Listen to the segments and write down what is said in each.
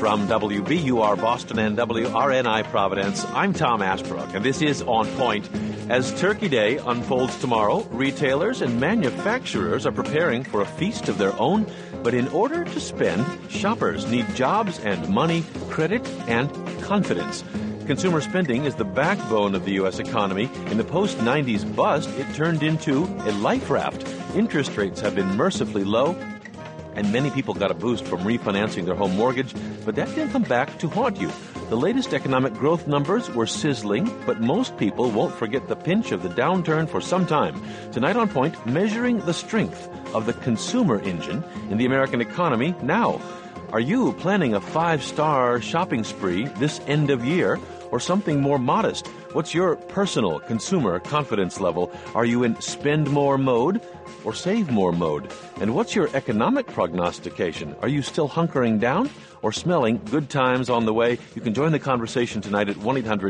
From WBUR Boston and WRNI Providence, I'm Tom Ashbrook, and this is On Point. As Turkey Day unfolds tomorrow, retailers and manufacturers are preparing for a feast of their own. But in order to spend, shoppers need jobs and money, credit and confidence. Consumer spending is the backbone of the U.S. economy. In the post-90s bust, it turned into a life raft. Interest rates have been mercifully low, and many people got a boost from refinancing their home mortgage, but that didn't come back to haunt you. The latest economic growth numbers were sizzling, but most people won't forget the pinch of the downturn for some time. Tonight on Point, measuring the strength of the consumer engine in the American economy now. Are you planning a 5-star shopping spree this end of year, or something more modest? What's your personal consumer confidence level? Are you in spend more mode or save more mode? And what's your economic prognostication? Are you still hunkering down or smelling good times on the way? You can join the conversation tonight at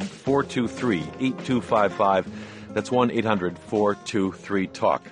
1-800-423-8255. That's 1-800-423-TALK.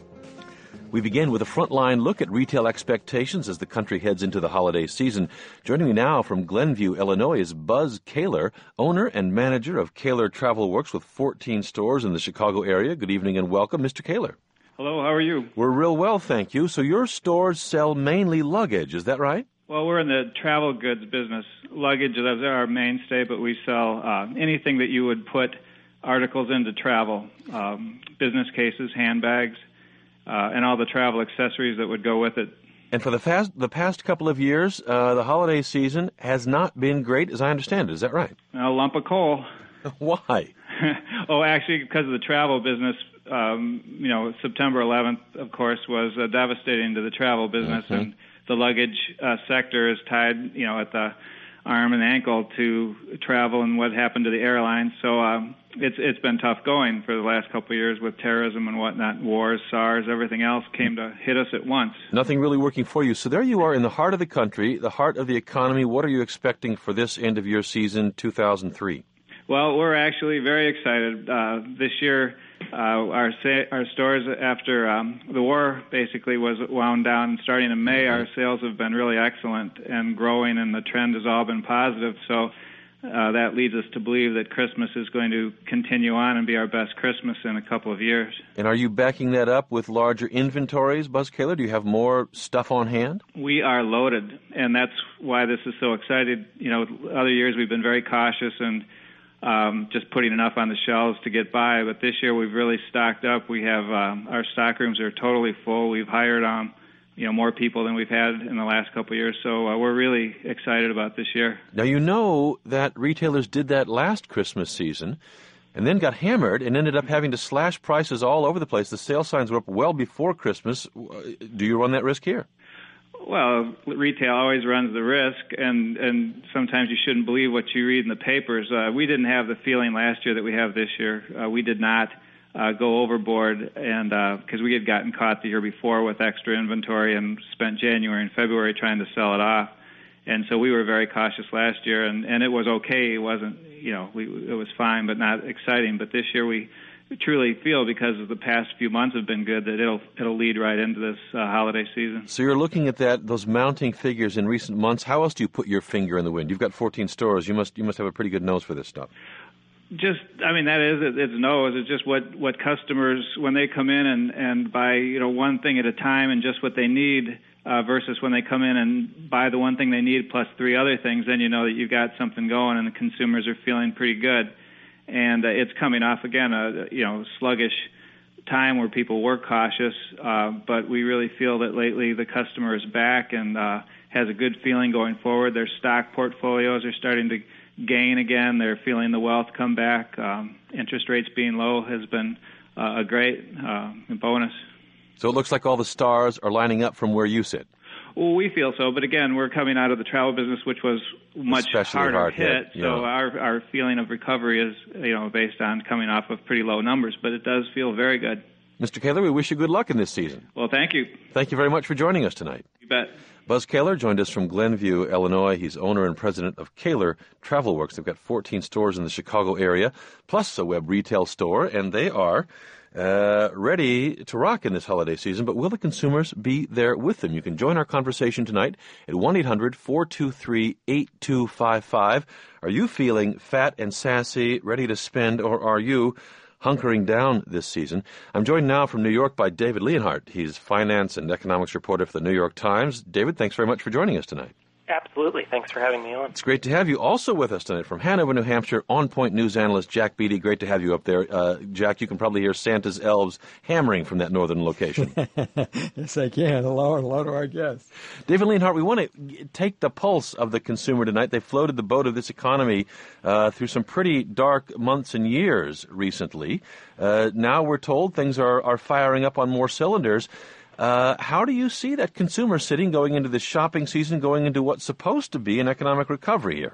We begin with a frontline look at retail expectations as the country heads into the holiday season. Joining me now from Glenview, Illinois, is Buzz Kaler, owner and manager of Kaler Travel Works with 14 stores in the Chicago area. Good evening and welcome, Mr. Kaler. Hello, how are you? We're real well, thank you. So your stores sell mainly luggage, is that right? Well, we're in the travel goods business. Luggage is our mainstay, but we sell anything that you would put articles into travel, business cases, handbags, and all the travel accessories that would go with it. And for the past couple of years, the holiday season has not been great, as I understand it. Is that right? A lump of coal. Why? Oh, actually, because of the travel business. September 11th, of course, was devastating to the travel business, and the luggage sector is tied, at the arm and ankle to travel and what happened to the airlines. So it's been tough going for the last couple of years with terrorism and whatnot, wars, SARS, everything else came to hit us at once. Nothing really working for you. So there you are in the heart of the country, the heart of the economy. What are you expecting for this end-of-year season, 2003? Well, we're actually very excited. This year, our stores, after the war basically was wound down, starting in May, our sales have been really excellent and growing, and the trend has all been positive. So that leads us to believe that Christmas is going to continue on and be our best Christmas in a couple of years. And are you backing that up with larger inventories, Buzz Kaler? Do you have more stuff on hand? We are loaded, and that's why this is so exciting. Other years we've been very cautious and just putting enough on the shelves to get by. But this year we've really stocked up. We have our stock rooms are totally full. We've hired more people than we've had in the last couple of years. So we're really excited about this year. Now, you know that retailers did that last Christmas season and then got hammered and ended up having to slash prices all over the place. The sale signs were up well before Christmas. Do you run that risk here? Well, retail always runs the risk, and sometimes you shouldn't believe what you read in the papers. We didn't have the feeling last year that we have this year. We did not go overboard, and because we had gotten caught the year before with extra inventory and spent January and February trying to sell it off. And so we were very cautious last year, and it was okay. It wasn't, it was fine, but not exciting. But this year we truly feel, because of the past few months have been good, that it'll lead right into this holiday season. So you're looking at those mounting figures in recent months. How else do you put your finger in the wind? You've got 14 stores. You must have a pretty good nose for this stuff. It's nose. It's just what customers, when they come in and buy, one thing at a time and just what they need, versus when they come in and buy the one thing they need plus 3 other things, then you know that you've got something going and the consumers are feeling pretty good. And it's coming off, again, a sluggish time where people were cautious, but we really feel that lately the customer is back and has a good feeling going forward. Their stock portfolios are starting to gain again. They're feeling the wealth come back. Interest rates being low has been a great bonus. So it looks like all the stars are lining up from where you sit. Well, we feel so, but again, we're coming out of the travel business, which was much harder hit. Yeah. So our feeling of recovery is, based on coming off of pretty low numbers, but it does feel very good. Mr. Kaler, we wish you good luck in this season. Well, thank you. Thank you very much for joining us tonight. You bet. Buzz Kaler joined us from Glenview, Illinois. He's owner and president of Kaler Travel Works. They've got 14 stores in the Chicago area, plus a web retail store, and they are ready to rock in this holiday season, but will the consumers be there with them? You can join our conversation tonight at 1-800-423-8255. Are you feeling fat and sassy, ready to spend, or are you hunkering down this season? I'm joined now from New York by David Leonhardt. He's finance and economics reporter for the New York Times. David, thanks very much for joining us tonight. Absolutely. Thanks for having me on. It's great to have you. Also with us tonight from Hanover, New Hampshire, On Point news analyst Jack Beatty. Great to have you up there. Jack, you can probably hear Santa's elves hammering from that northern location. Yes, I can. Hello and hello to our guests. David Leonhardt, we want to take the pulse of the consumer tonight. They floated the boat of this economy through some pretty dark months and years recently. Now we're told things are firing up on more cylinders. How do you see that consumer sitting going into this shopping season, going into what's supposed to be an economic recovery here?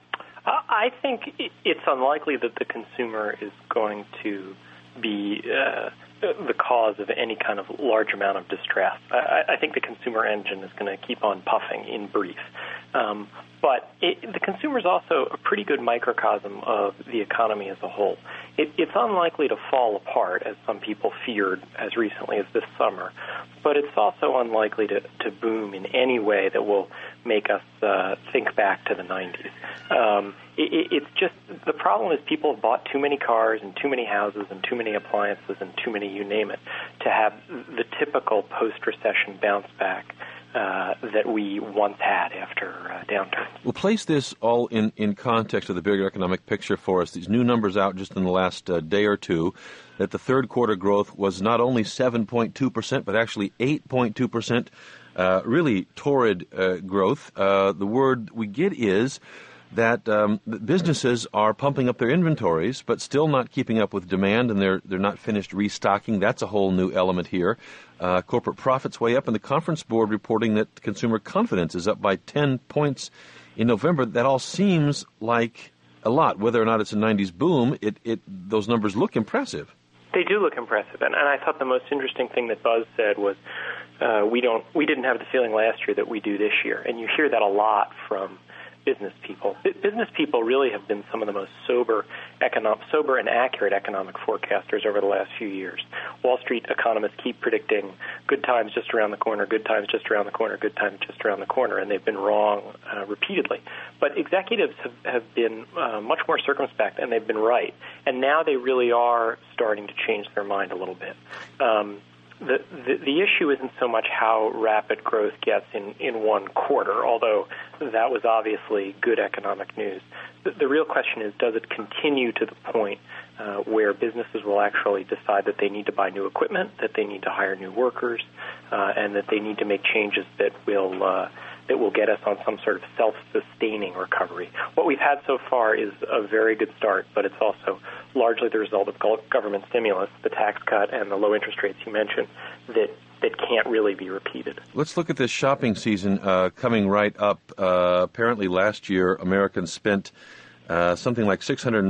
I think it's unlikely that the consumer is going to be the cause of any kind of large amount of distress. I think the consumer engine is going to keep on puffing, in brief. But the consumer is also a pretty good microcosm of the economy as a whole. It's unlikely to fall apart, as some people feared as recently as this summer, but it's also unlikely to boom in any way that will make us think back to the 90s. It's just, the problem is people have bought too many cars and too many houses and too many appliances and too many you name it to have the typical post-recession bounce back that we once had after downturns. We'll place this all in context of the bigger economic picture for us. These new numbers out just in the last day or two, that the third quarter growth was not only 7.2%, but actually 8.2%. Really torrid growth. The word we get is that businesses are pumping up their inventories, but still not keeping up with demand, and they're not finished restocking. That's a whole new element here. Corporate profits way up, and the Conference Board reporting that consumer confidence is up by 10 points in November. That all seems like a lot. Whether or not it's a 90s boom, those numbers look impressive. They do look impressive, and I thought the most interesting thing that Buzz said was we didn't have the feeling last year that we do this year, and you hear that a lot from business people. Business people really have been some of the most sober and accurate economic forecasters over the last few years. Wall Street economists keep predicting good times just around the corner, good times just around the corner, good times just around the corner, and they've been wrong repeatedly. But executives have been much more circumspect, and they've been right. And now they really are starting to change their mind a little bit. The issue isn't so much how rapid growth gets in one quarter, although that was obviously good economic news. The real question is, does it continue to the point where businesses will actually decide that they need to buy new equipment, that they need to hire new workers, and that they need to make changes that will get us on some sort of self-sustaining recovery. What we've had so far is a very good start, but it's also largely the result of government stimulus, the tax cut, and the low interest rates you mentioned that can't really be repeated. Let's look at this shopping season coming right up. Apparently last year, Americans spent something like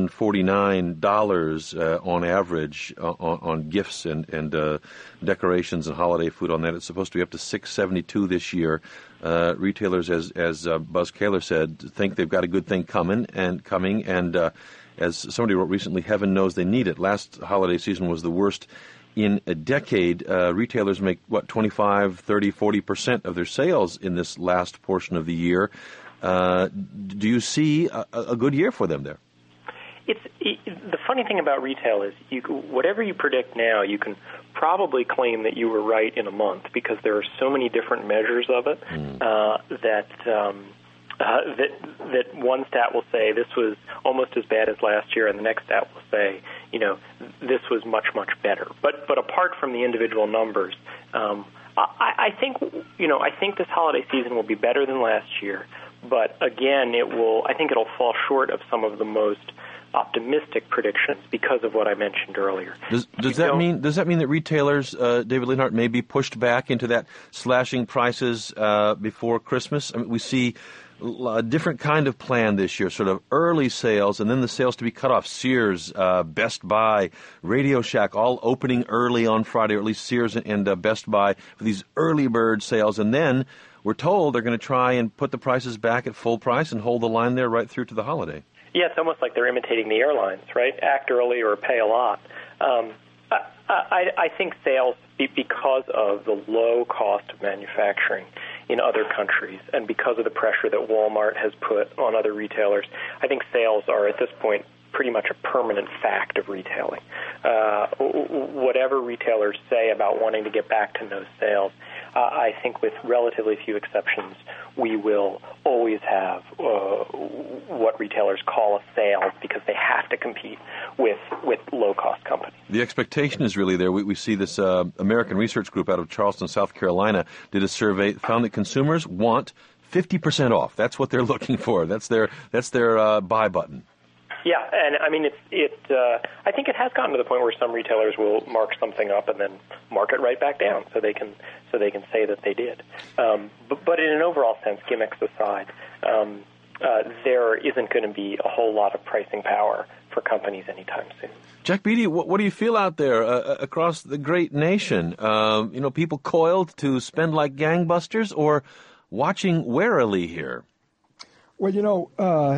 $649 on average on gifts and decorations and holiday food on that. It's supposed to be up to $672 this year. Retailers, as Buzz Kaler said, think they've got a good thing coming, and as somebody wrote recently, heaven knows they need it. Last holiday season was the worst in a decade. Retailers make, 25, 30, 40% of their sales in this last portion of the year. Do you see a good year for them there? The funny thing about retail is whatever you predict now, you can probably claim that you were right in a month, because there are so many different measures of it that one stat will say this was almost as bad as last year, and the next stat will say, this was much, much better. But apart from the individual numbers, I think this holiday season will be better than last year. But again, I think it'll fall short of some of the most optimistic predictions because of what I mentioned earlier. Does that mean that retailers, David Leonhardt, may be pushed back into that slashing prices before Christmas? I mean, we see a different kind of plan this year, sort of early sales and then the sales to be cut off. Sears, Best Buy, Radio Shack, all opening early on Friday, or at least Sears and Best Buy for these early bird sales. And then we're told they're going to try and put the prices back at full price and hold the line there right through to the I think sales, because of the low cost of manufacturing in other countries and because of the pressure that Walmart has put on other retailers, I think sales are at this point pretty much a permanent fact of retailing. Whatever retailers say about wanting to get back to no sales, I think with relatively few exceptions, we will always have what retailers call a sale because they have to compete with low-cost companies. The expectation is really there. We see this American research group out of Charleston, South Carolina, did a survey, found that consumers want 50% off. That's what they're looking for. That's their buy button. Yeah, and I mean, I think it has gotten to the point where some retailers will mark something up and then mark it right back down, so they can say that they did. But in an overall sense, gimmicks aside, there isn't going to be a whole lot of pricing power for companies anytime soon. Jack Beatty, what do you feel out there across the great nation? People coiled to spend like gangbusters, or watching warily here? Well,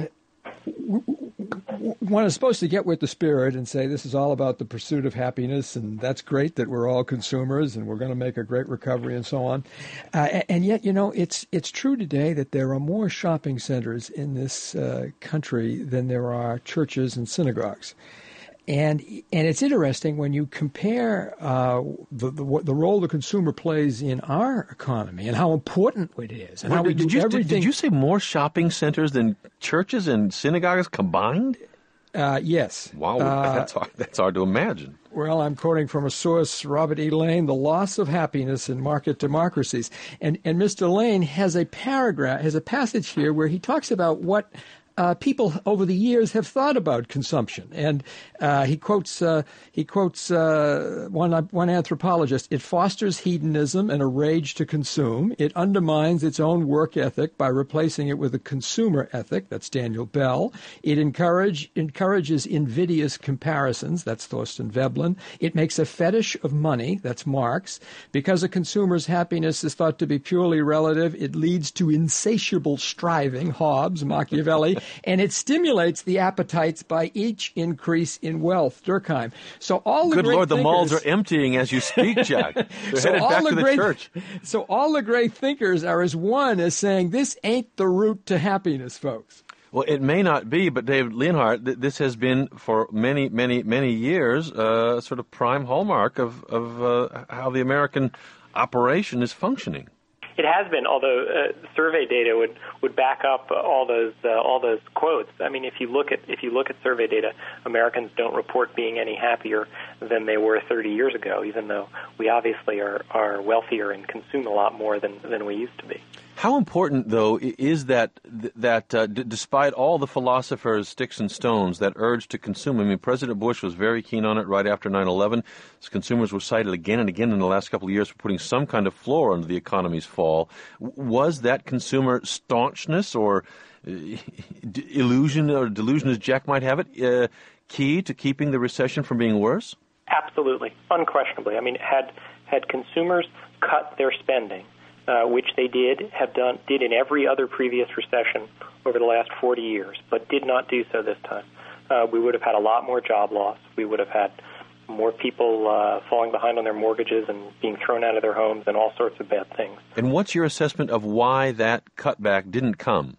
one is supposed to get with the spirit and say this is all about the pursuit of happiness, and that's great that we're all consumers and we're going to make a great recovery and so on. And yet, it's true today that there are more shopping centers in this country than there are churches and synagogues. And it's interesting when you compare the role the consumer plays in our economy and how important it is. And how we do everything. Did you say more shopping centers than churches and synagogues combined? Yes. Wow, that's hard to imagine. Well, I'm quoting from a source, Robert E. Lane, The Loss of Happiness in Market Democracies. And Mr. Lane has a passage here where he talks about what people over the years have thought about consumption, and he quotes one anthropologist. It fosters hedonism and a rage to consume. It undermines its own work ethic by replacing it with a consumer ethic. That's Daniel Bell. It encourages invidious comparisons. That's Thorsten Veblen. It makes a fetish of money. That's Marx. Because a consumer's happiness is thought to be purely relative, it leads to insatiable striving. Hobbes, Machiavelli. And it stimulates the appetites by each increase in wealth. Durkheim. So all the Good great Lord, the thinkers, malls are emptying as you speak, Jack. They're headed back to the church. So all the great thinkers are as one as saying this ain't the route to happiness, folks. Well, it may not be, but David Leonhardt, this has been for many, many, many years sort of prime hallmark of how the American operation is functioning. It has been, although survey data would back up all those quotes. I mean, if you look at survey data, Americans don't report being any happier than they were 30 years ago, even though we obviously are wealthier and consume a lot more than we used to be. How important, though, is that despite all the philosophers, sticks and stones, that urge to consume? I mean, President Bush was very keen on it right after 9/11. Consumers were cited again and again in the last couple of years for putting some kind of floor under the economy's fall. Was that consumer staunchness or illusion or delusion, as Jack might have it, key to keeping the recession from being worse? Absolutely, unquestionably. I mean, had consumers cut their spending, which they did in every other previous recession over the last 40 years, but did not do so this time, we would have had a lot more job loss. We would have had more people falling behind on their mortgages and being thrown out of their homes and all sorts of bad things. And what's your assessment of why that cutback didn't come?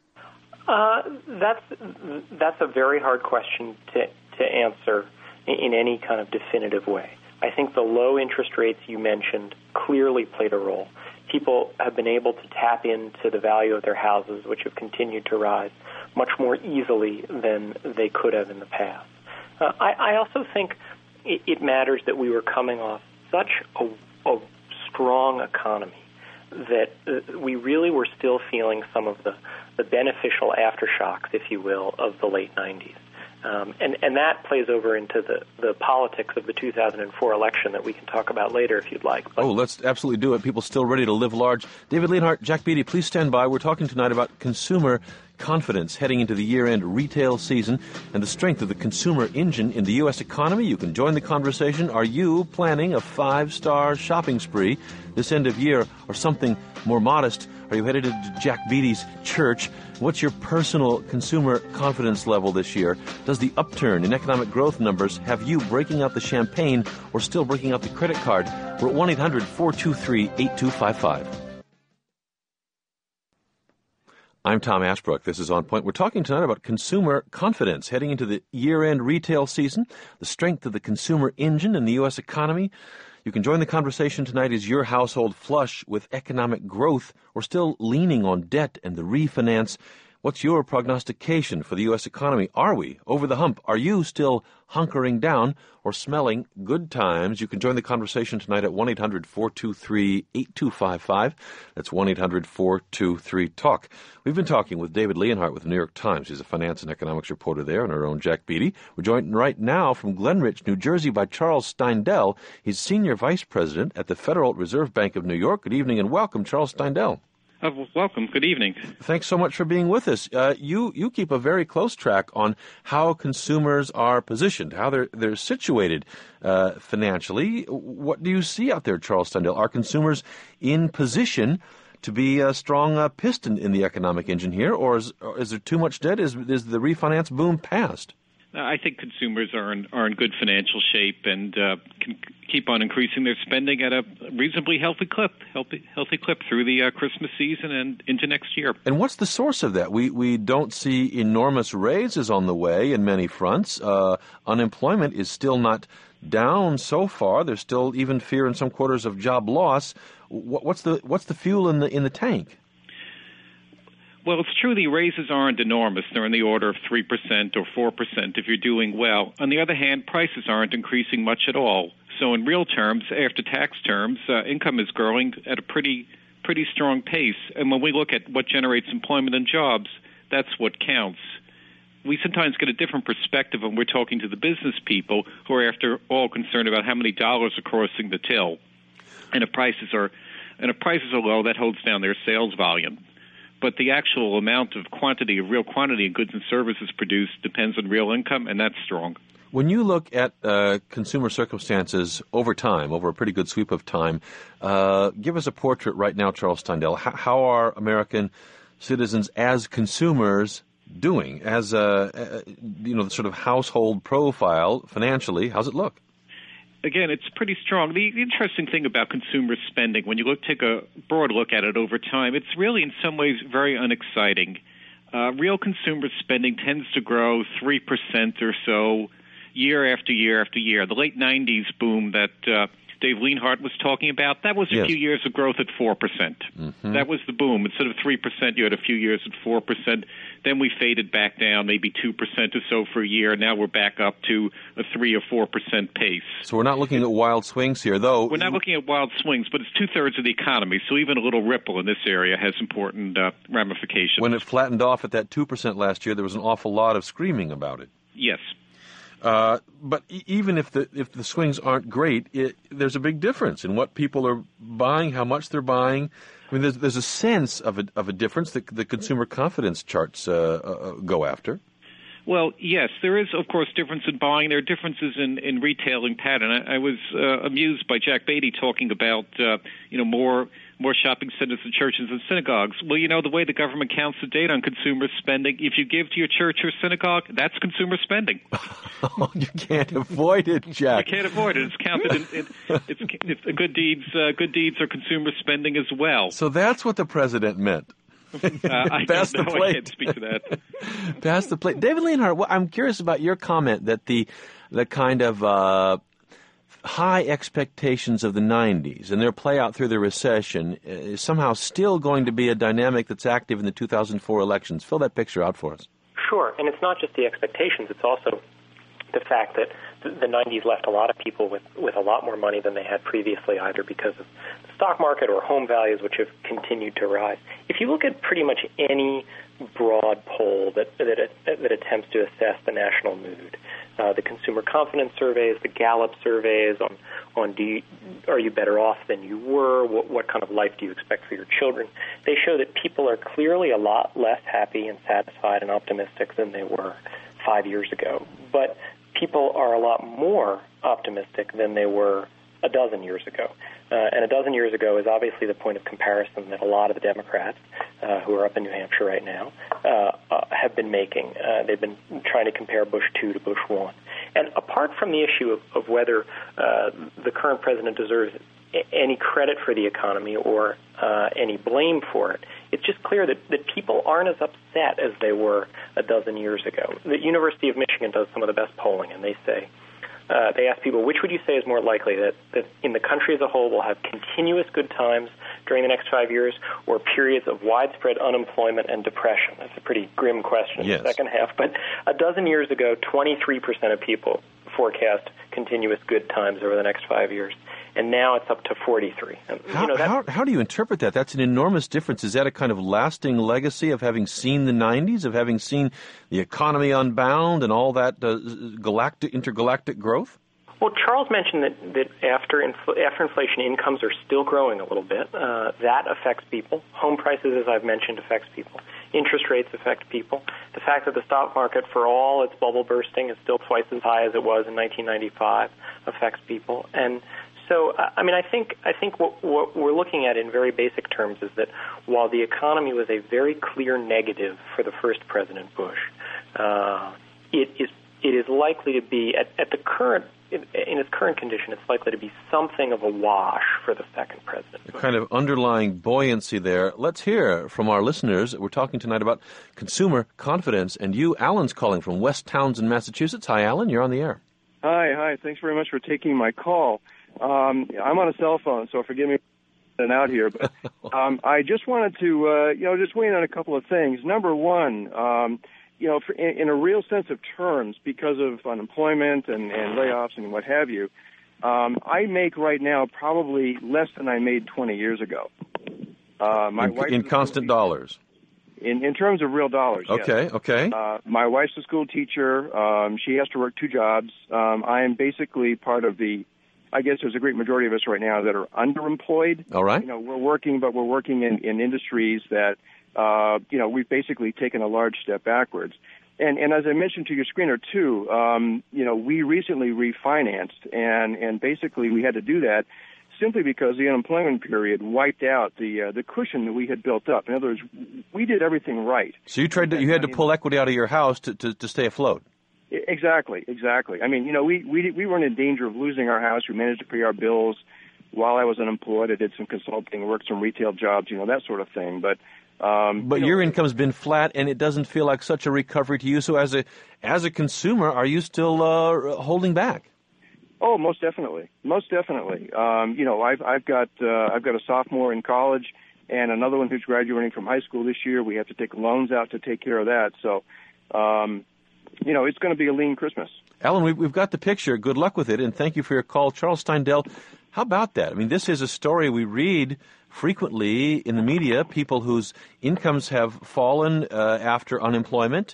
That's a very hard question to answer in any kind of definitive way. I think the low interest rates you mentioned clearly played a role. People have been able to tap into the value of their houses, which have continued to rise much more easily than they could have in the past. I also think it matters that we were coming off such a strong economy that we really were still feeling some of the beneficial aftershocks, if you will, of the late 90s. And that plays over into the politics of the 2004 election that we can talk about later if you'd like. But let's absolutely do it. People still ready to live large. David Leonhardt, Jack Beatty, please stand by. We're talking tonight about consumer confidence heading into the year-end retail season and the strength of the consumer engine in the U.S. economy. You can join the conversation. Are you planning a 5-star shopping spree this end of year or something more modest? Are you headed to Jack Beatty's church? What's your personal consumer confidence level this year? Does the upturn in economic growth numbers have you breaking out the champagne or still breaking out the credit card? We're at 1-800-423-8255. I'm Tom Ashbrook. This is On Point. We're talking tonight about consumer confidence heading into the year-end retail season, the strength of the consumer engine in the U.S. economy. You can join the conversation tonight. Is your household flush with economic growth or still leaning on debt and the refinance? What's your prognostication for the U.S. economy? Are we over the hump? Are you still hunkering down or smelling good times? You can join the conversation tonight at 1-800-423-8255. That's 1-800-423-TALK. We've been talking with David Leonhardt with the New York Times. He's a finance and economics reporter there, and our own Jack Beatty. We're joined right now from Glenridge, New Jersey by Charles Steindl. He's Senior Vice President at the Federal Reserve Bank of New York. Good evening and welcome, Charles Steindl. Welcome. Good evening. Thanks so much for being with us. You keep a very close track on how consumers are positioned, how they're situated financially. What do you see out there, Charles Steindl? Are consumers in position to be a strong piston in the economic engine here, or is there too much debt? Is the refinance boom past? I think consumers are in good financial shape and can keep on increasing their spending at a reasonably healthy clip through the Christmas season and into next year. And what's the source of that? We don't see enormous raises on the way in many fronts. Unemployment is still not down so far. There's still even fear in some quarters of job loss. What's the fuel in the tank? Well, it's true the raises aren't enormous. They're in the order of 3% or 4% if you're doing well. On the other hand, prices aren't increasing much at all. So in real terms, after tax terms, income is growing at a pretty strong pace. And when we look at what generates employment and jobs, that's what counts. We sometimes get a different perspective when we're talking to the business people who are, after all, concerned about how many dollars are crossing the till. And if prices are low, that holds down their sales volume. But the actual amount of real quantity of goods and services produced depends on real income, and that's strong. When you look at consumer circumstances over time, over a pretty good sweep of time, give us a portrait right now, Charles Steindl. How are American citizens as consumers doing? As the sort of household profile financially, how's it look? Again, it's pretty strong. The interesting thing about consumer spending, when you take a broad look at it over time, it's really in some ways very unexciting. Real consumer spending tends to grow 3% or so year after year after year. The late 90s boom that Dave Leonhardt was talking about, that was a few years of growth at 4%. Mm-hmm. That was the boom. Instead of 3%, you had a few years at 4%. Then we faded back down, maybe 2% or so for a year. Now we're back up to a 3 or 4% pace. So we're not looking at wild swings here, though. We're not looking at wild swings, but it's two-thirds of the economy. So even a little ripple in this area has important ramifications. When it flattened off at that 2% last year, there was an awful lot of screaming about it. Yes. But even if the swings aren't great, there's a big difference in what people are buying, how much they're buying. I mean, there's a sense of a difference that the consumer confidence charts go after. Well, yes, there is, of course, difference in buying. There are differences in retailing pattern. I was amused by Jack Beatty talking about more shopping centers and churches and synagogues. Well, the way the government counts the data on consumer spending, if you give to your church or synagogue, that's consumer spending. You can't avoid it, Jack. You can't avoid it. It's counted it's good deeds. Good deeds are consumer spending as well. So that's what the president meant. I Pass don't the know. plate. I can't speak to that. Pass the plate. David Leonhardt, I'm curious about your comment that the kind of high expectations of the 90s and their play out through the recession is somehow still going to be a dynamic that's active in the 2004 elections. Fill that picture out for us. Sure, and it's not just the expectations, it's also the fact that the 90s left a lot of people with a lot more money than they had previously, either because of the stock market or home values, which have continued to rise. If you look at pretty much any broad poll that attempts to assess the national mood, the consumer confidence surveys, the Gallup surveys on are you better off than you were, what kind of life do you expect for your children, they show that people are clearly a lot less happy and satisfied and optimistic than they were 5 years ago. But people are a lot more optimistic than they were a dozen years ago. and a dozen years ago is obviously the point of comparison that a lot of the Democrats who are up in New Hampshire right now have been making. They've been trying to compare Bush 2 to Bush 1. And apart from the issue of whether the current president deserves any credit for the economy or any blame for it, it's just clear that people aren't as upset as they were a dozen years ago. The University of Michigan does some of the best polling, and they say, they ask people, which would you say is more likely, that in the country as a whole we'll have continuous good times during the next 5 years or periods of widespread unemployment and depression? That's a pretty grim question in the second half. But a dozen years ago, 23% of people forecast continuous good times over the next 5 years. And now it's up to 43. How do you interpret that? That's an enormous difference. Is that a kind of lasting legacy of having seen the 90s, of having seen the economy unbound and all that intergalactic growth? Well, Charles mentioned that after inflation, incomes are still growing a little bit. That affects people. Home prices, as I've mentioned, affects people. Interest rates affect people. The fact that the stock market, for all its bubble bursting, is still twice as high as it was in 1995 affects people. And so, I think what we're looking at in very basic terms is that while the economy was a very clear negative for the first President Bush, it is likely to be at the current in its current condition, it's likely to be something of a wash for the second President Bush. A kind of underlying buoyancy there. Let's hear from our listeners. We're talking tonight about consumer confidence, and you, Alan's calling from West Townsend, Massachusetts. Hi, Alan. You're on the air. Hi. Thanks very much for taking my call. I'm on a cell phone, so forgive me for being out here. But I just wanted to, just weigh in on a couple of things. Number one, in a real sense of terms, because of unemployment and layoffs and what have you, I make right now probably less than I made 20 years ago. In constant dollars? In terms of real dollars, okay, yes. Okay. My wife's a school teacher. She has to work two jobs. I am basically part of I guess there's a great majority of us right now that are underemployed. All right. We're working in industries that, we've basically taken a large step backwards. And as I mentioned to your screener, too, we recently refinanced, and basically we had to do that simply because the unemployment period wiped out the cushion that we had built up. In other words, we did everything right. So you had to pull equity out of your house to stay afloat. Exactly. I mean, we weren't in danger of losing our house. We managed to pay our bills while I was unemployed. I did some consulting, worked some retail jobs, that sort of thing. But your income's been flat, and it doesn't feel like such a recovery to you. So as a consumer, are you still holding back? Oh, most definitely. I've got a sophomore in college and another one who's graduating from high school this year. We have to take loans out to take care of that. So, it's going to be a lean Christmas. Alan, we've got the picture. Good luck with it, and thank you for your call. Charles Steindl, how about that? I mean, this is a story we read frequently in the media, people whose incomes have fallen after unemployment,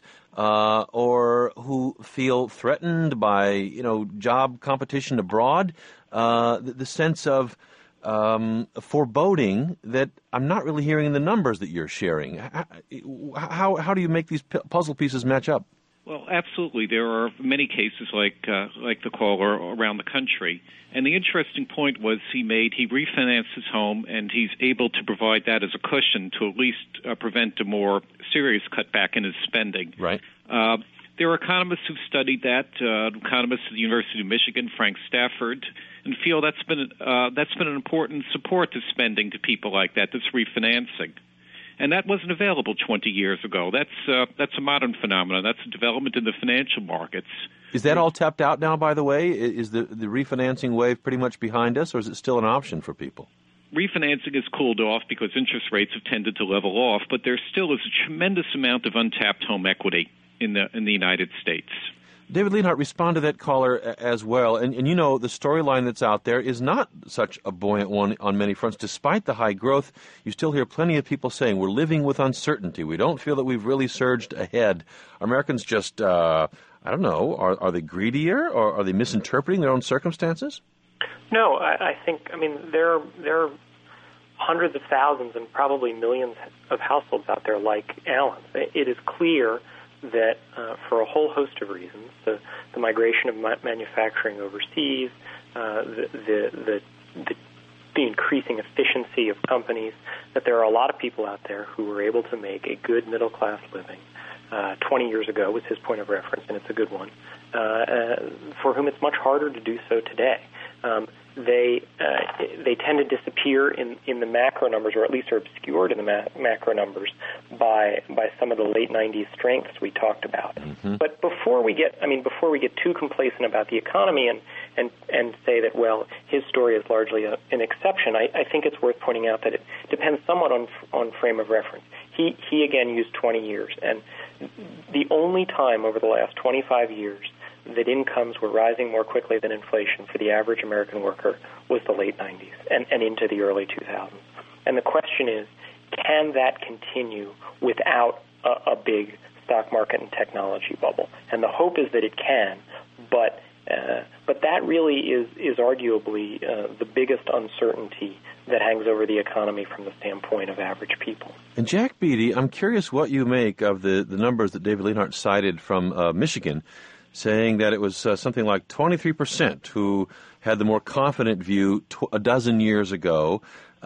or who feel threatened by, job competition abroad, the sense of foreboding that I'm not really hearing in the numbers that you're sharing. How do you make these puzzle pieces match up? Well, absolutely. There are many cases like the caller around the country. And the interesting point was he refinanced his home, and he's able to provide that as a cushion to at least prevent a more serious cutback in his spending. Right. There are economists who've studied that, economists at the University of Michigan, Frank Stafford, and feel that's been an important support to spending to people like that, this refinancing. And that wasn't available 20 years ago. That's a modern phenomenon. That's a development in the financial markets. Is that all tapped out now, by the way? Is the refinancing wave pretty much behind us, or is it still an option for people? Refinancing has cooled off because interest rates have tended to level off, but there still is a tremendous amount of untapped home equity in the United States. David Leonhardt, respond to that caller as well. And the storyline that's out there is not such a buoyant one on many fronts. Despite the high growth, you still hear plenty of people saying we're living with uncertainty. We don't feel that we've really surged ahead. Americans just, I don't know, are they greedier, or are they misinterpreting their own circumstances? No, I think, there are hundreds of thousands and probably millions of households out there like Alan's. It is clear that for a whole host of reasons, the migration of manufacturing overseas, the the increasing efficiency of companies, that there are a lot of people out there who were able to make a good middle-class living 20 years ago was his point of reference, and it's a good one, for whom it's much harder to do so today. They tend to disappear in the macro numbers, or at least are obscured in the macro numbers by some of the late 90s strengths we talked about. Mm-hmm. But before we get too complacent about the economy and say that, well, his story is largely an exception, I think it's worth pointing out that it depends somewhat on frame of reference. He again used 20 years, and the only time over the last 25 years that incomes were rising more quickly than inflation for the average American worker was the late 90s and into the early 2000s. And the question is, can that continue without a big stock market and technology bubble? And the hope is that it can, but that really is arguably the biggest uncertainty that hangs over the economy from the standpoint of average people. And Jack Beatty, I'm curious what you make of the numbers that David Leonhardt cited from Michigan, saying that it was something like 23% who had the more confident view a dozen years ago.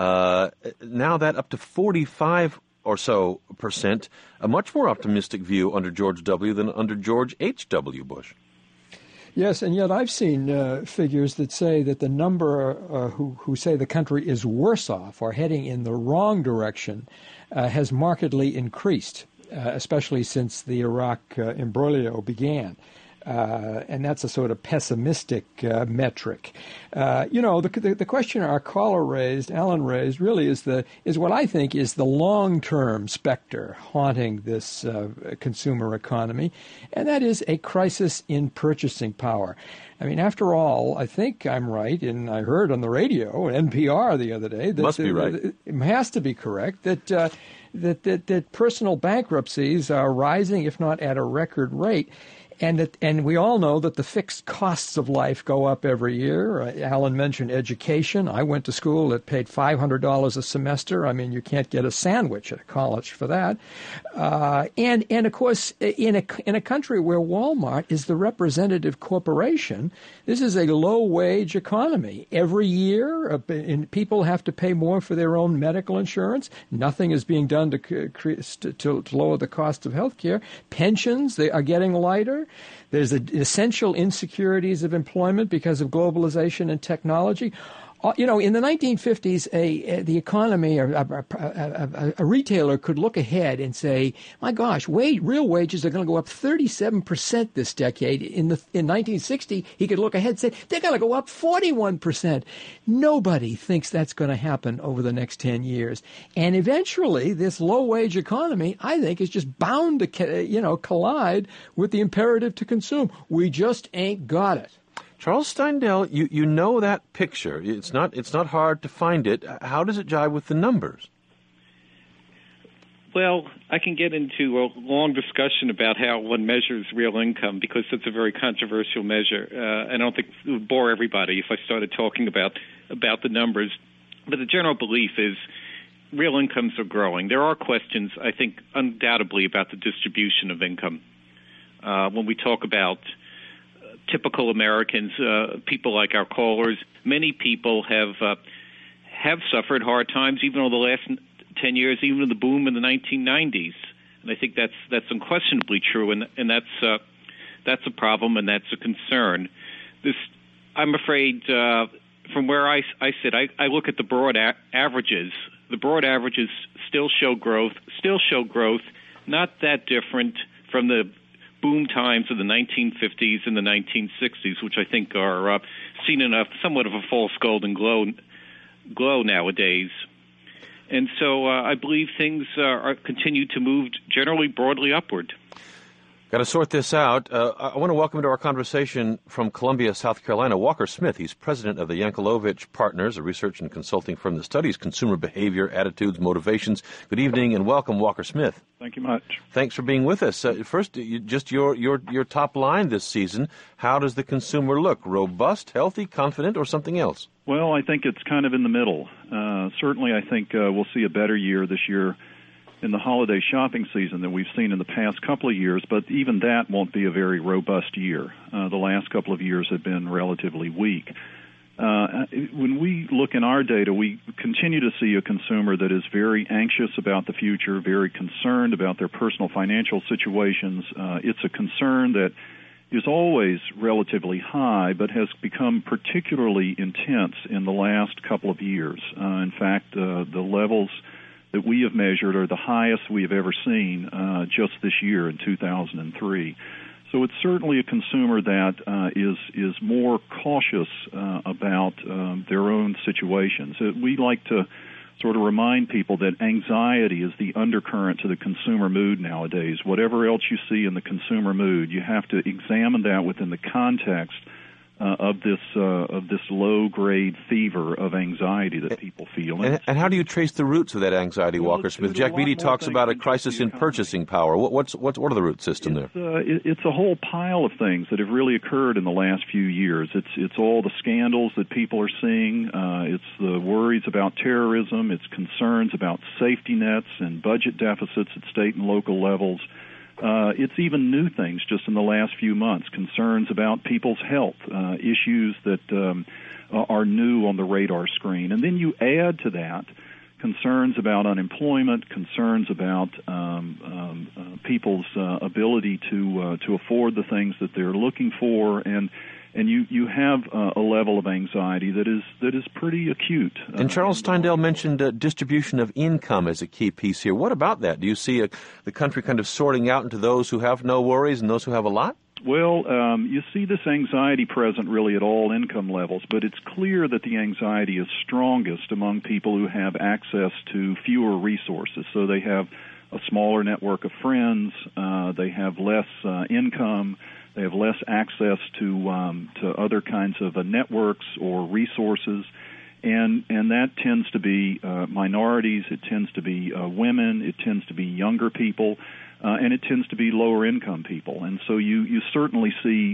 Now that up to 45 or so %, a much more optimistic view under George W. than under George H.W. Bush. Yes, and yet I've seen figures that say that the number who say the country is worse off or heading in the wrong direction has markedly increased, especially since the Iraq imbroglio began. And that's a sort of pessimistic metric. The question our caller raised, Alan raised, really is what I think is the long-term specter haunting this consumer economy, and that is a crisis in purchasing power. I mean, after all, I think I'm right, and I heard on the radio, NPR the other day, that must be right. It has to be correct that personal bankruptcies are rising, if not at a record rate. And we all know that the fixed costs of life go up every year. Alan mentioned education. I went to school that paid $500 a semester. I mean, you can't get a sandwich at college for that. And of course, in a country where Walmart is the representative corporation, this is a low-wage economy. Every year, people have to pay more for their own medical insurance. Nothing is being done to lower the cost of health care. Pensions, they are getting lighter. There's essential insecurities of employment because of globalization and technology. In the 1950s, the economy, a retailer could look ahead and say, my gosh, real wages are going to go up 37% this decade. In 1960, he could look ahead and say, they're going to go up 41%. Nobody thinks that's going to happen over the next 10 years. And eventually, this low-wage economy, I think, is just bound to, collide with the imperative to consume. We just ain't got it. Charles Steindl, you know that picture. It's not hard to find it. How does it jive with the numbers? Well, I can get into a long discussion about how one measures real income because it's a very controversial measure. I don't think it would bore everybody if I started talking about the numbers. But the general belief is real incomes are growing. There are questions, I think, undoubtedly about the distribution of income. When we talk about typical Americans, people like our callers, many people have suffered hard times even over the last 10 years, even in the boom in the 1990s. And I think that's unquestionably true, and that's a problem and that's a concern. I'm afraid, from where I sit, I look at the broad averages. The broad averages still show growth, not that different from the boom times of the 1950s and the 1960s, which I think are seen enough, somewhat of a false golden glow nowadays. And so I believe things continue to move generally broadly upward. Got to sort this out. I want to welcome to our conversation from Columbia, South Carolina, Walker Smith. He's president of the Yankelovich Partners, a research and consulting firm that studies consumer behavior, attitudes, motivations. Good evening and welcome, Walker Smith. Thank you much. Thanks for being with us. First, just your top line this season. How does the consumer look? Robust, healthy, confident, or something else? Well, I think it's kind of in the middle. Certainly, I think we'll see a better year this year in the holiday shopping season than we've seen in the past couple of years, but even that won't be a very robust year. The last couple of years have been relatively weak. When we look in our data, we continue to see a consumer that is very anxious about the future, very concerned about their personal financial situations. It's a concern that is always relatively high, but has become particularly intense in the last couple of years. In fact, the levels that we have measured are the highest we have ever seen just this year in 2003. So it's certainly a consumer that is more cautious about their own situations. We like to sort of remind people that anxiety is the undercurrent to the consumer mood nowadays. Whatever else you see in the consumer mood, you have to examine that within the context of this low-grade fever of anxiety that people feel. And how do you trace the roots of that anxiety, Walker Smith? Jack Beatty talks about a crisis in purchasing power. What are the root system there? It's a whole pile of things that have really occurred in the last few years. It's all the scandals that people are seeing. It's the worries about terrorism. It's concerns about safety nets and budget deficits at state and local levels. It's even new things just in the last few months, concerns about people's health, issues that are new on the radar screen. And then you add to that concerns about unemployment, concerns about people's ability to afford the things that they're looking for, and you have a level of anxiety that is pretty acute. And Charles Steindl mentioned distribution of income as a key piece here. What about that? Do you see the country kind of sorting out into those who have no worries and those who have a lot? Well, you see this anxiety present really at all income levels, but it's clear that the anxiety is strongest among people who have access to fewer resources. So they have a smaller network of friends, they have less income, they have less access to other kinds of networks or resources, and that tends to be minorities, it tends to be women, it tends to be younger people, and it tends to be lower income people. And so you certainly see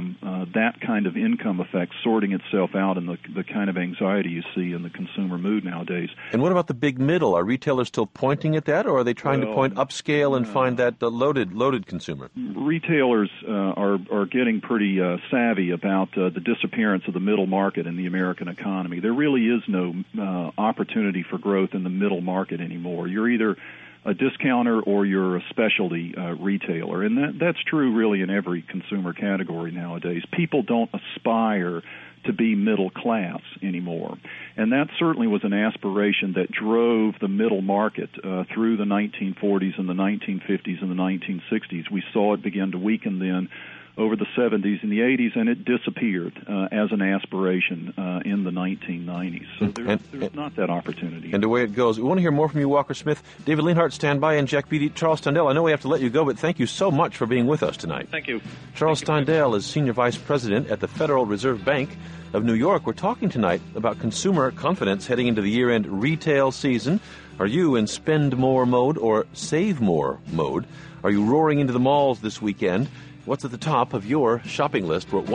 that kind of income effect sorting itself out in the kind of anxiety you see in the consumer mood nowadays. And what about the big middle? Are retailers still pointing at that, or are they trying to point upscale and find that loaded consumer? Retailers are getting pretty savvy about the disappearance of the middle market in the American economy. There really is no opportunity for growth in the middle market anymore. You're either a discounter or you're a specialty retailer. And that's true really in every consumer category nowadays. People don't aspire to be middle class anymore. And that certainly was an aspiration that drove the middle market through the 1940s and the 1950s and the 1960s. We saw it begin to weaken then over the 70s and the 80s, and it disappeared as an aspiration in the 1990s. So there's not that opportunity. And the way it goes. We want to hear more from you, Walker Smith. David Leonhardt, stand by, and Jack Beatty. Charles Steindl, I know we have to let you go, but thank you so much for being with us tonight. Thank you. Charles Steindl is Senior Vice President at the Federal Reserve Bank of New York. We're talking tonight about consumer confidence heading into the year-end retail season. Are you in spend more mode or save more mode? Are you roaring into the malls this weekend? What's at the top of your shopping list? We're at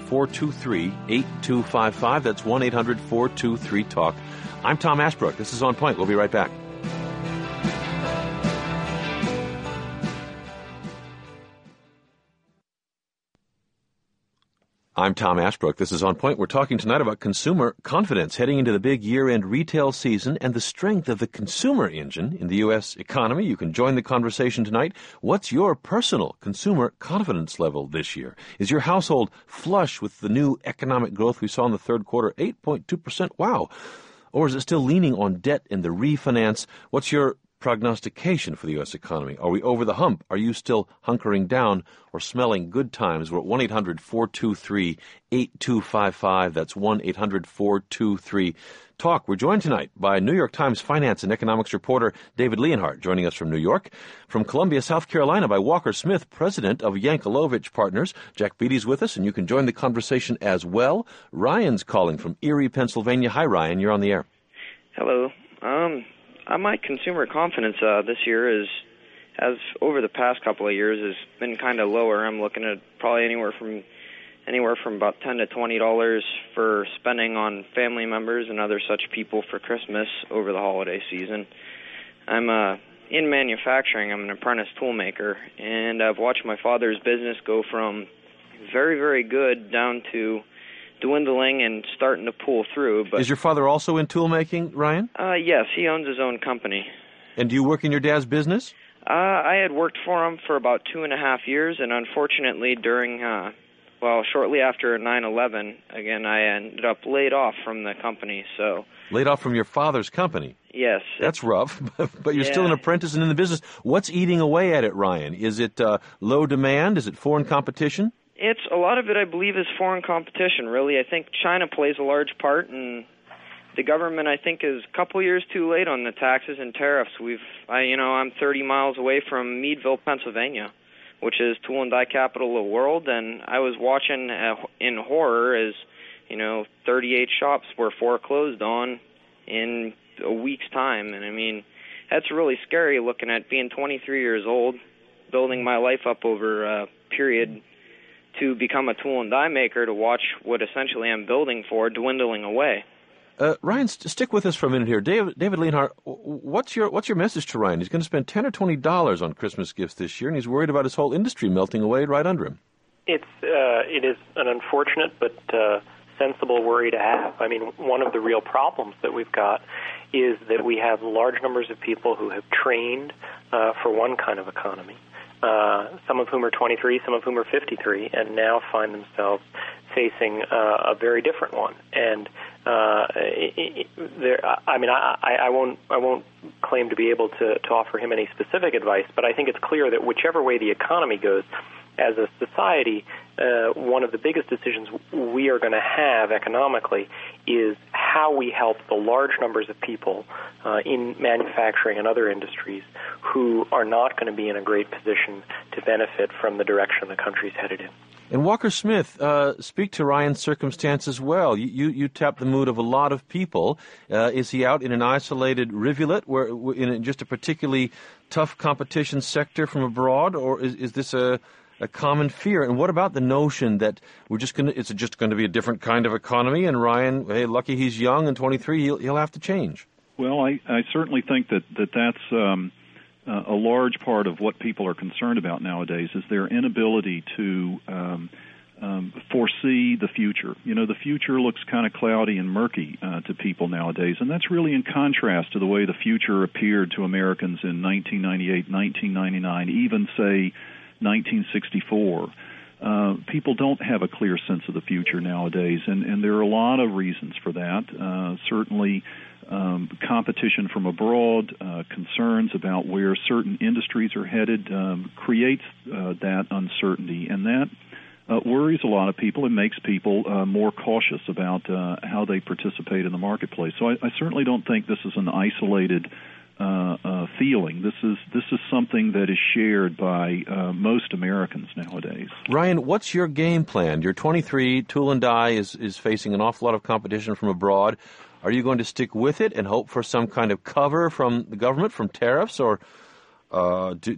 1-800-423-8255. That's 1-800-423-TALK. I'm Tom Ashbrook. This is On Point. We'll be right back. I'm Tom Ashbrook. This is On Point. We're talking tonight about consumer confidence heading into the big year-end retail season and the strength of the consumer engine in the U.S. economy. You can join the conversation tonight. What's your personal consumer confidence level this year? Is your household flush with the new economic growth we saw in the third quarter? 8.2%. Wow. Or is it still leaning on debt and the refinance? What's your prognostication for the U.S. economy? Are we over the hump? Are you still hunkering down or smelling good times? We're at 1-800-423-8255. That's 1-800-423-TALK. We're joined tonight by New York Times finance and economics reporter David Leonhardt, joining us from New York. From Columbia, South Carolina, by Walker Smith, president of Yankelovich Partners. Jack Beatty's with us, and you can join the conversation as well. Ryan's calling from Erie, Pennsylvania. Hi, Ryan. You're on the air. Hello. My consumer confidence this year has over the past couple of years has been kind of lower. I'm looking at probably anywhere from about $10 to $20 for spending on family members and other such people for Christmas over the holiday season. I'm in manufacturing. I'm an apprentice toolmaker, and I've watched my father's business go from very, very good down to dwindling and starting to pull through. But is your father also in tool making, Ryan? Yes, he owns his own company. And do you work in your dad's business? I had worked for him for about 2.5 years, and unfortunately shortly after 9/11, again, I ended up laid off from the company. So laid off from your father's company? Yes. That's rough, but you're still an apprentice and in the business. What's eating away at it, Ryan? Is it low demand? Is it foreign competition? It's a lot of it, I believe, is foreign competition, really. I think China plays a large part, and the government, I think, is a couple years too late on the taxes and tariffs. I'm 30 miles away from Meadville, Pennsylvania, which is tool and die capital of the world, and I was watching in horror as 38 shops were foreclosed on in a week's time. And I mean, that's really scary, looking at being 23 years old, building my life up over a period to become a tool and die maker, to watch what essentially I'm building for dwindling away. Ryan, stick with us for a minute here. David Leonhardt, what's your message to Ryan? He's going to spend $10 or $20 on Christmas gifts this year, and he's worried about his whole industry melting away right under him. It is an unfortunate but sensible worry to have. I mean, one of the real problems that we've got is that we have large numbers of people who have trained for one kind of economy, some of whom are 23, some of whom are 53, and now find themselves facing a very different one. And I won't claim to be able to offer him any specific advice, but I think it's clear that whichever way the economy goes, as a society, one of the biggest decisions we are going to have economically is how we help the large numbers of people in manufacturing and other industries who are not going to be in a great position to benefit from the direction the country's headed in. And Walker Smith, speak to Ryan's circumstance as well. You tap the mood of a lot of people. Is he out in an isolated rivulet, where in just a particularly tough competition sector from abroad, or is this a common fear? And what about the notion that it's just going to be a different kind of economy, and Ryan, hey, lucky he's young and 23, he'll have to change? Well, I certainly think that's a large part of what people are concerned about nowadays is their inability to foresee the future. The future looks kind of cloudy and murky to people nowadays, and that's really in contrast to the way the future appeared to Americans in 1998, 1999, even, say, 1964. People don't have a clear sense of the future nowadays, and there are a lot of reasons for that. Certainly, competition from abroad, concerns about where certain industries are headed, creates that uncertainty, and that worries a lot of people and makes people more cautious about how they participate in the marketplace. So I certainly don't think this is an isolated feeling. This is something that is shared by most Americans nowadays. Ryan, what's your game plan? You're 23, Tool and Die is facing an awful lot of competition from abroad. Are you going to stick with it and hope for some kind of cover from the government, from tariffs, or do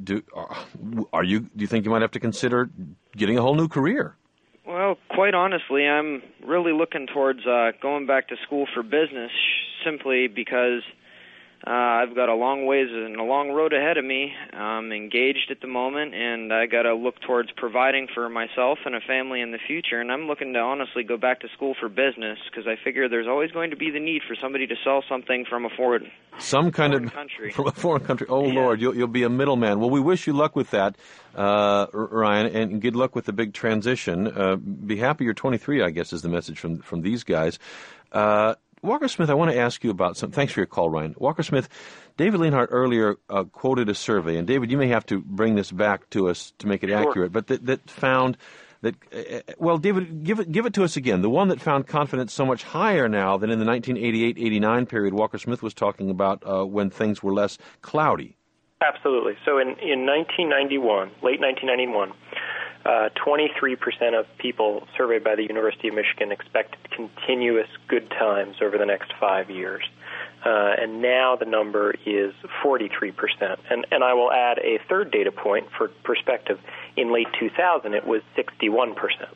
you think you might have to consider getting a whole new career? Well, quite honestly, I'm really looking towards going back to school for business, simply because I've got a long ways and a long road ahead of me. I'm engaged at the moment, and I got to look towards providing for myself and a family in the future. And I'm looking to honestly go back to school for business, because I figure there's always going to be the need for somebody to sell something from a foreign country. From a foreign country. Oh, yeah. Lord, you'll be a middleman. Well, we wish you luck with that, Ryan, and good luck with the big transition. Be happy you're 23, I guess, is the message from these guys. Walker Smith, I want to ask you about something. Thanks for your call, Ryan. Walker Smith, David Leonhardt earlier quoted a survey, and David, you may have to bring this back to us to make it accurate, but that found that, well, David, give it to us again. The one that found confidence so much higher now than in the 1988-89 period Walker Smith was talking about when things were less cloudy. Absolutely. So in 1991, late 1991, 23% of people surveyed by the University of Michigan expected continuous good times over the next 5 years. And now the number is 43%. And I will add a third data point for perspective. In late 2000, it was 61%.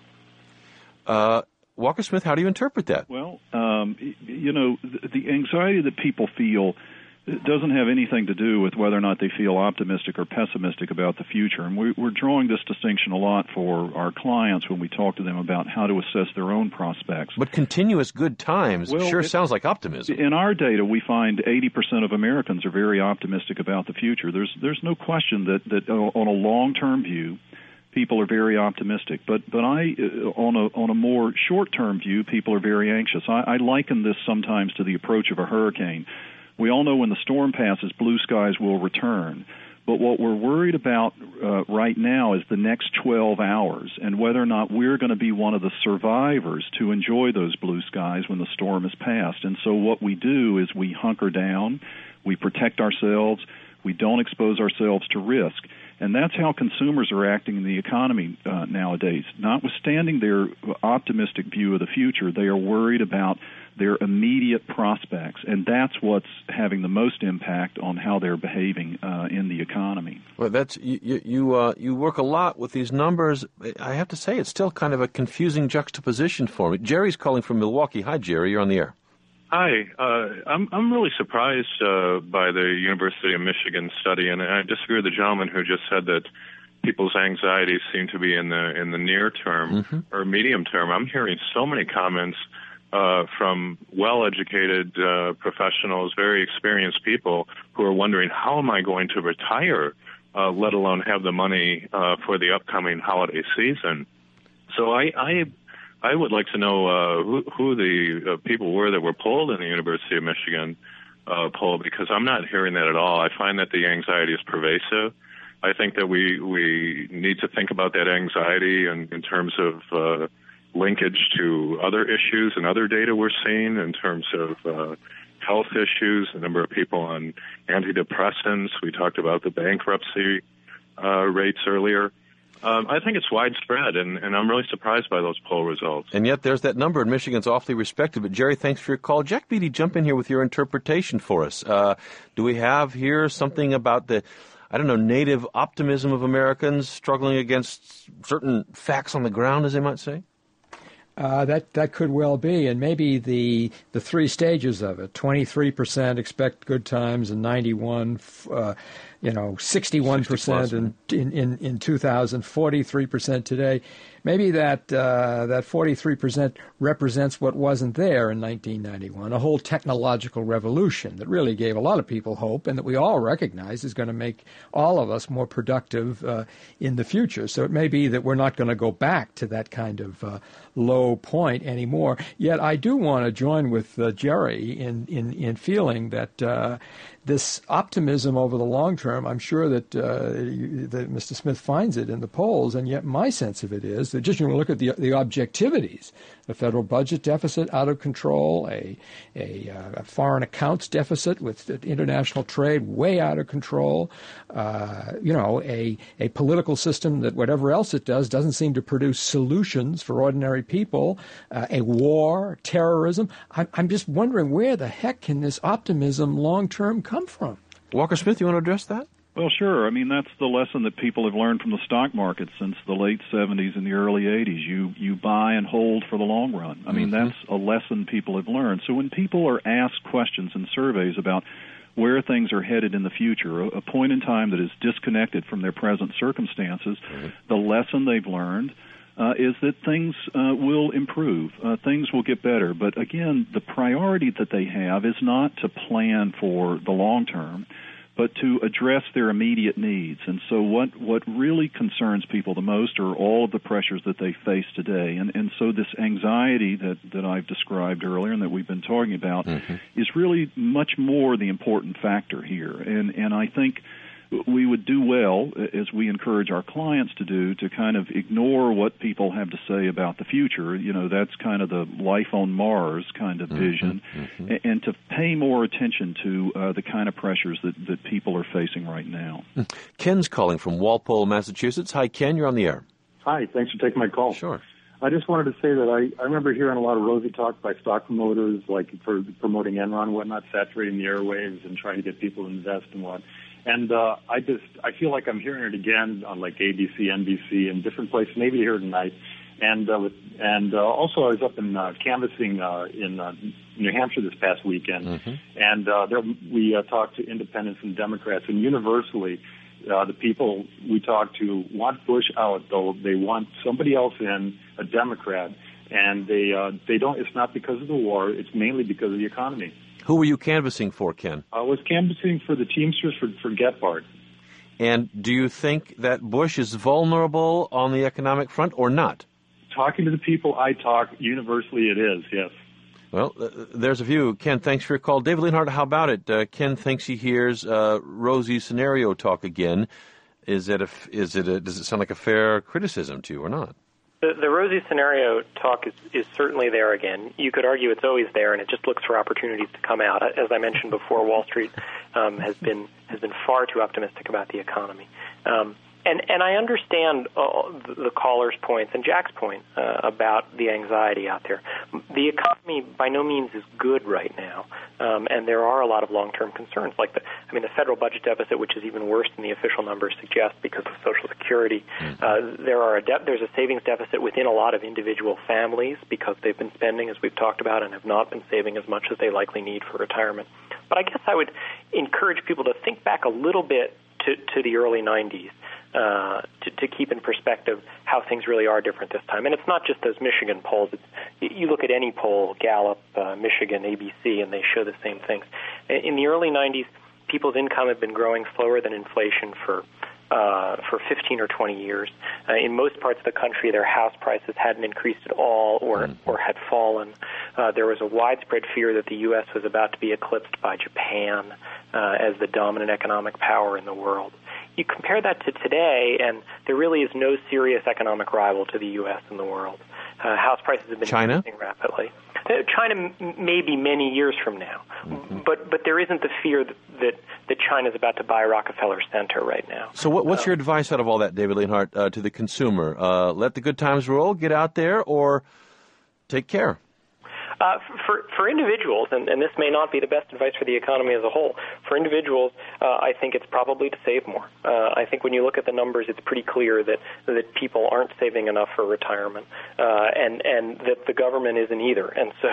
Walker Smith, how do you interpret that? Well, the anxiety that people feel It doesn't have anything to do with whether or not they feel optimistic or pessimistic about the future. And we're drawing this distinction a lot for our clients when we talk to them about how to assess their own prospects. But continuous good times sounds like optimism. In our data, we find 80% of Americans are very optimistic about the future. There's no question that on a long-term view, people are very optimistic. But on a more short-term view, people are very anxious. I liken this sometimes to the approach of a hurricane. We all know when the storm passes, blue skies will return. But what we're worried about right now is the next 12 hours and whether or not we're going to be one of the survivors to enjoy those blue skies when the storm has passed. And so what we do is we hunker down, we protect ourselves, we don't expose ourselves to risk. And that's how consumers are acting in the economy nowadays. Notwithstanding their optimistic view of the future, they are worried about their immediate prospects, and that's what's having the most impact on how they're behaving in the economy. Well, that's you work a lot with these numbers. I have to say, it's still kind of a confusing juxtaposition for me. Jerry's calling from Milwaukee. Hi, Jerry. You're on the air. Hi. I'm really surprised by the University of Michigan study, and I disagree with the gentleman who just said that people's anxieties seem to be in the near term or medium term. I'm hearing so many comments from well-educated professionals, very experienced people who are wondering, how am I going to retire, let alone have the money for the upcoming holiday season? So I would like to know who the people were that were polled in the University of Michigan poll, because I'm not hearing that at all. I find that the anxiety is pervasive. I think that we need to think about that anxiety in terms of linkage to other issues and other data we're seeing in terms of health issues, the number of people on antidepressants. We talked about the bankruptcy rates earlier. I think it's widespread, and I'm really surprised by those poll results. And yet there's that number, and Michigan's awfully respected. But, Jerry, thanks for your call. Jack Beatty, jump in here with your interpretation for us. Do we have here something about the, native optimism of Americans struggling against certain facts on the ground, as they might say? That could well be, and maybe the three stages of it: 23% expect good times, and 61% in 2000, 43% today. Maybe that 43% represents what wasn't there in 1991, a whole technological revolution that really gave a lot of people hope and that we all recognize is going to make all of us more productive in the future. So it may be that we're not going to go back to that kind of low point anymore. Yet I do want to join with Jerry in feeling that this optimism over the long term, I'm sure that Mr. Smith finds it in the polls, and yet my sense of it is that just when we look at the objectivities, the federal budget deficit out of control, a foreign accounts deficit with international trade way out of control, a political system that whatever else it does doesn't seem to produce solutions for ordinary people, a war, terrorism. I'm just wondering, where the heck can this optimism long term come from? Walker Smith, you want to address that? Well, sure. I mean, that's the lesson that people have learned from the stock market since the late 70s and the early 80s. You buy and hold for the long run. I mean, that's a lesson people have learned. So when people are asked questions in surveys about where things are headed in the future, a point in time that is disconnected from their present circumstances, the lesson they've learned is that things will improve. Things will get better. But again, the priority that they have is not to plan for the long term, but to address their immediate needs. And so what really concerns people the most are all of the pressures that they face today. And so this anxiety that I've described earlier and that we've been talking about is really much more the important factor here. And I think we would do well, as we encourage our clients to do, to kind of ignore what people have to say about the future. You know, that's kind of the life on Mars kind of vision, and to pay more attention to the kind of pressures that people are facing right now. Ken's calling from Walpole, Massachusetts. Hi, Ken. You're on the air. Hi. Thanks for taking my call. Sure. I just wanted to say that I remember hearing a lot of rosy talk by stock promoters, like for promoting Enron and whatnot, saturating the airwaves and trying to get people to invest and what. And I feel like I'm hearing it again on like ABC, NBC, and different places, maybe here tonight. And also I was up in canvassing in New Hampshire this past weekend, and there we talked to independents and Democrats, and universally the people we talked to want Bush out, though they want somebody else in, a Democrat, and they don't. It's not because of the war; it's mainly because of the economy. Who were you canvassing for, Ken? I was canvassing for the Teamsters for Gephardt. And do you think that Bush is vulnerable on the economic front or not? Talking to the people I talk, universally it is, yes. Well, there's a view. Ken, thanks for your call. David Leonhardt, how about it? Ken thinks he hears Rosie scenario talk again. Does it sound like a fair criticism to you or not? The Rosie scenario talk is certainly there again. You could argue it's always there, and it just looks for opportunities to come out. As I mentioned before, Wall Street has been far too optimistic about the economy. And I understand the caller's points and Jack's point about the anxiety out there. The economy by no means is good right now, and there are a lot of long-term concerns. Like the federal budget deficit, which is even worse than the official numbers suggest because of Social Security. There's a savings deficit within a lot of individual families because they've been spending, as we've talked about, and have not been saving as much as they likely need for retirement. But I guess I would encourage people to think back a little bit to the early 90s. To keep in perspective how things really are different this time. And it's not just those Michigan polls. You look at any poll, Gallup, Michigan, ABC, and they show the same things. In the early 90s, people's income had been growing slower than inflation for 15 or 20 years. In most parts of the country, their house prices hadn't increased at all or had fallen. There was a widespread fear that the U.S. was about to be eclipsed by Japan as the dominant economic power in the world. You compare that to today, and there really is no serious economic rival to the U.S. in the world. House prices have been increasing rapidly. China may be many years from now, but there isn't the fear that China is about to buy Rockefeller Center right now. So what's your advice out of all that, David Leonhardt, to the consumer? Let the good times roll, get out there, or take care? For individuals, and this may not be the best advice for the economy as a whole, for individuals, I think it's probably to save more. I think when you look at the numbers, it's pretty clear that people aren't saving enough for retirement, and that the government isn't either. And so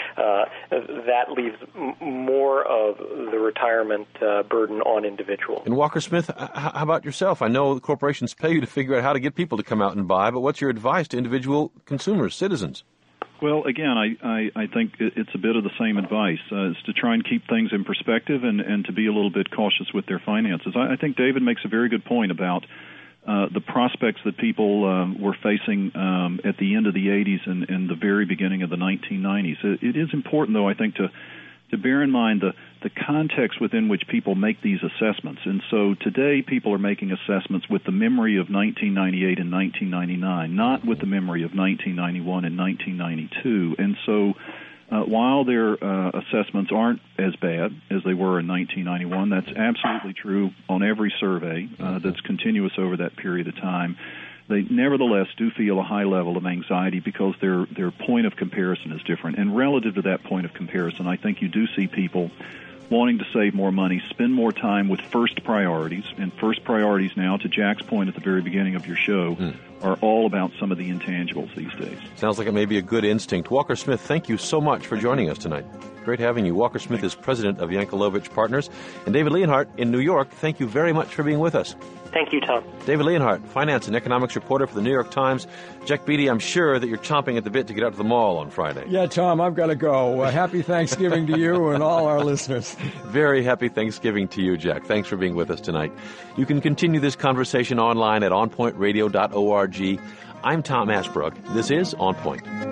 that leaves more of the retirement burden on individuals. And Walker Smith, how about yourself? I know the corporations pay you to figure out how to get people to come out and buy, but what's your advice to individual consumers, citizens? Well, again, I think it's a bit of the same advice, is to try and keep things in perspective and to be a little bit cautious with their finances. I think David makes a very good point about the prospects that people were facing at the end of the 80s and the very beginning of the 1990s. It is important, though, I think, to bear in mind the context within which people make these assessments. And so today people are making assessments with the memory of 1998 and 1999, not with the memory of 1991 and 1992. And so while their assessments aren't as bad as they were in 1991, that's absolutely true on every survey that's continuous over that period of time. They nevertheless do feel a high level of anxiety because their point of comparison is different. And relative to that point of comparison, I think you do see people wanting to save more money, spend more time with first priorities. And first priorities now, to Jack's point at the very beginning of your show, are all about some of the intangibles these days. Sounds like it may be a good instinct. Walker Smith, thank you so much for joining us tonight. Great having you. Walker Smith is president of Yankelovich Partners. And David Leonhardt in New York, thank you very much for being with us. Thank you, Tom. David Leonhardt, finance and economics reporter for the New York Times. Jack Beatty, I'm sure that you're chomping at the bit to get out to the mall on Friday. Yeah, Tom, I've got to go. Happy Thanksgiving to you and all our listeners. Very happy Thanksgiving to you, Jack. Thanks for being with us tonight. You can continue this conversation online at onpointradio.org. I'm Tom Ashbrook. This is On Point.